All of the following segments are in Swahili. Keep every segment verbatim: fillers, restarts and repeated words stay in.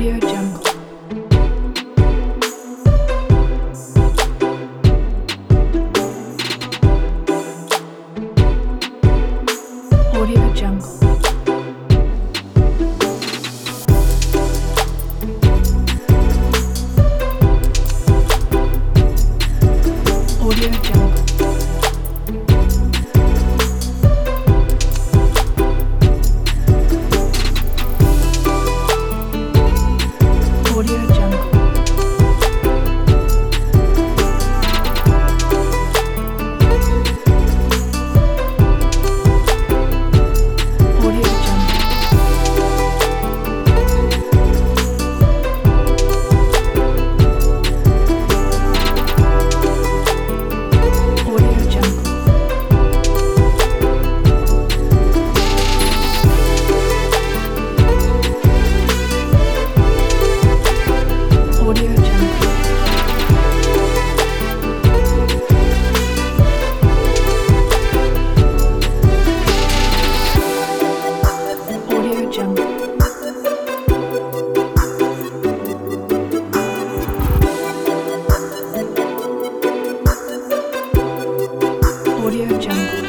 Audio Jungle. Audio Jungle. Audio Jungle. Audio Jungle. Audio Jungle. Audio Jungle. Audio Jungle. Audio Jungle. Audio Jungle.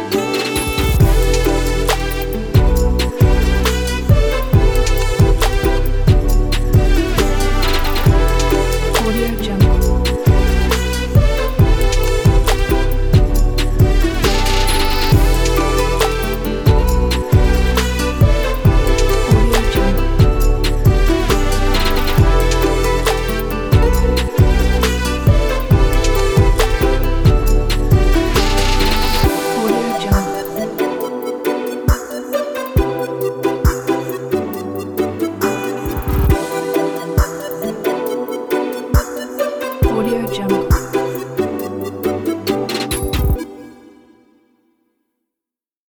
Audio Jungle. Audio Jungle. Audio Jungle. Audio Jungle.